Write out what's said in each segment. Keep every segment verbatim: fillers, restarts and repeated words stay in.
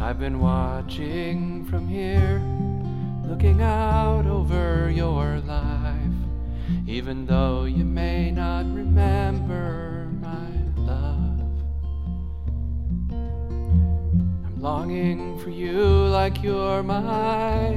I've been watching from here, looking out over your life, even though you may not remember my love. I'm longing for you like you're my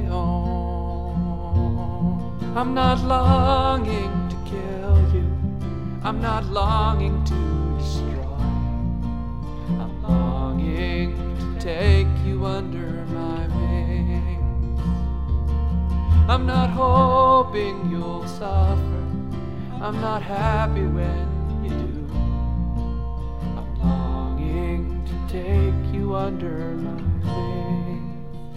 own. I'm not longing to kill you, I'm not longing to destroy. I'm longing to take you under my wings. I'm not hoping you'll suffer, I'm not happy when you do. I'm longing to take you under my wings.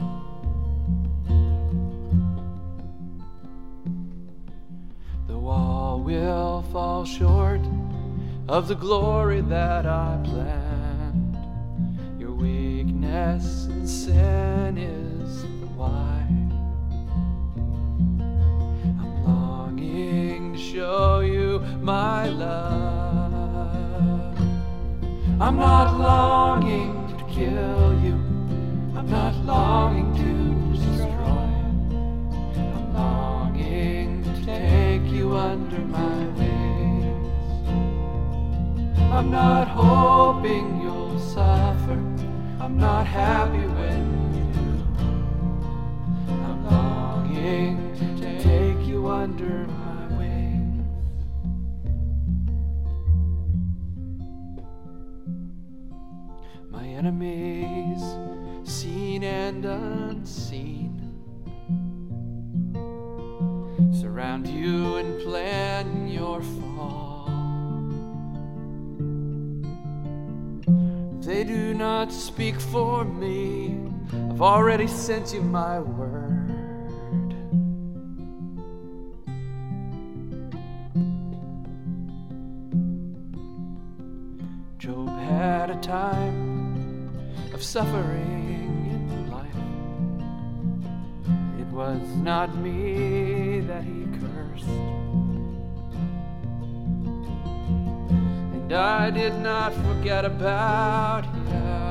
The wall will fall short of the glory that I planned. Your weakness and sin is the why. I'm longing to show you my love. I'm not longing to kill you, I'm not longing to destroy. I'm longing to take you under my wings. I'm not hoping you'll suffer, I'm not happy when you do. I'm longing to take you under my wings. My enemies, seen and unseen, surround you and plan your fall. They do not speak for me, I've already sent you my word. Job had a time of suffering in life. It was not me that he cursed, and I did not forget about him.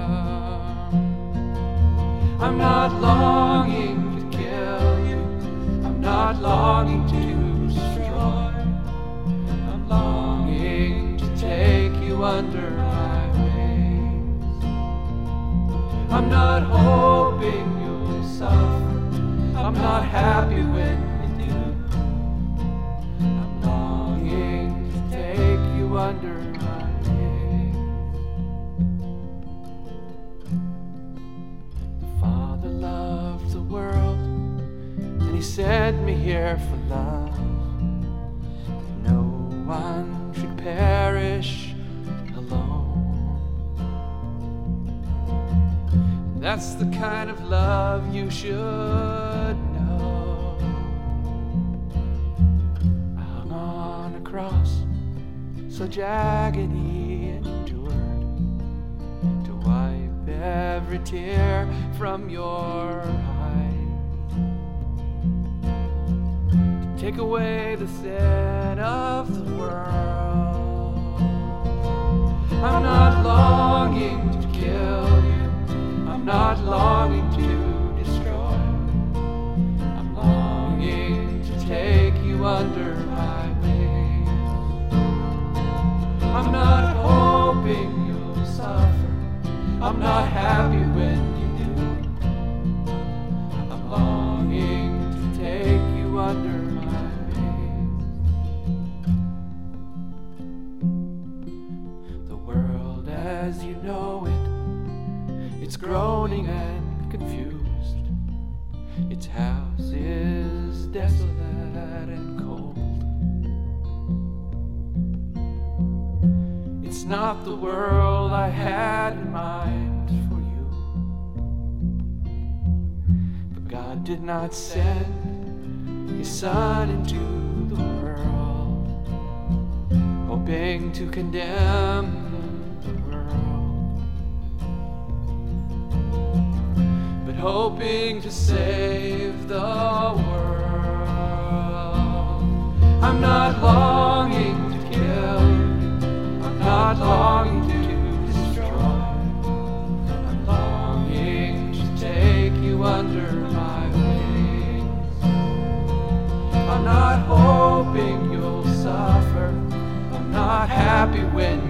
I'm not longing to kill you, I'm not longing to destroy. I'm longing to take you under my wings. I'm not hoping you'll suffer, I'm not happy when you do. I'm longing to take you under my wings. The Father loved the world, and he sent me here for love. No one should perish alone. That's the kind of love you should know. I hung on a cross, such agony endured, to wipe every tear from your eyes, to take away the sin of the world. I'm not longing to kill you, I'm not longing to destroy. I'm longing to take you under my wings. I'm not hoping you'll suffer, I'm not happy when you do. I'm longing to take you under my wings. The world as you know it, it's groaning and confused. Its house is desolate and cold. It's not the world I had in mind for you. But God did not send His Son into the world, hoping to condemn hoping to save the world. I'm not longing to kill you, I'm not longing to destroy. I'm longing to happy when